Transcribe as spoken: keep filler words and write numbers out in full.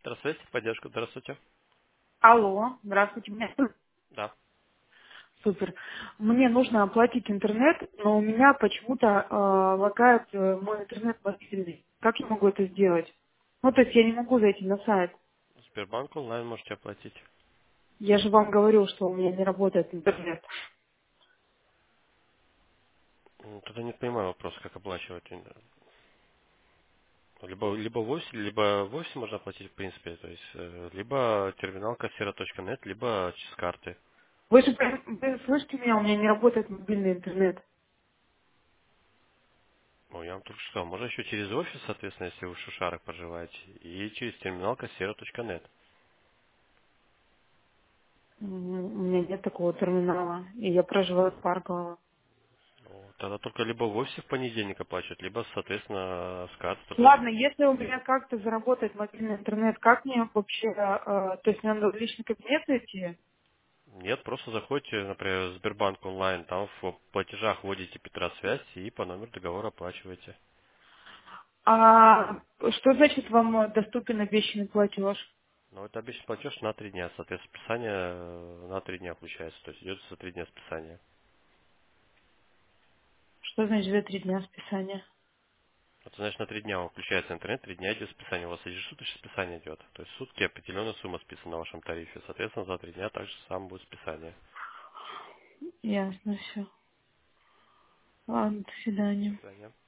Здравствуйте, поддержка, здравствуйте. Алло, здравствуйте. Меня- Да. Супер. Мне нужно оплатить интернет, но у меня почему-то э, лагает э, мой интернет мобильный. Как я могу это сделать? Ну, то есть я не могу зайти на сайт. Сбербанк онлайн можете оплатить. Я же вам говорю, что у меня не работает интернет. М, Тогда не понимаю вопрос, как оплачивать. Либо, либо в офисе, либо в офисе можно оплатить, в принципе. То есть, э, либо терминал кассира точка нет, либо через карты. Вы же прям- вы слышите меня, у меня не работает мобильный интернет. Ну, я вам только что сказал, можно еще через офис, соответственно, если вы в Шушарах проживаете, и через терминал кассира точка нет. М, У меня нет такого терминала, и я проживаю в Парково. Ну, тогда только либо в офисе в понедельник оплачивать, либо, соответственно, с карты тоже. Ладно, если у меня как-то заработает мобильный интернет, как мне вообще, э, то есть мне надо в личный кабинет идти? Нет, просто заходите, например, в Сбербанк онлайн, там в платежах вводите Петра связь и по номеру договора оплачиваете. А что значит вам э, доступен обещанный платеж? Но это обычный платеж на три дня, соответственно, списание э, на три дня включается, то есть идет за три дня списания. Что значит за три дня списания? Это значит, на три дня вам включается интернет, три дня идет списание. У вас ежесуточное списание идет. То есть в сутки определенная сумма списана на вашем тарифе. Соответственно, за три дня также само будет списание. Ясно, все. Ладно, до До свидания. свидания.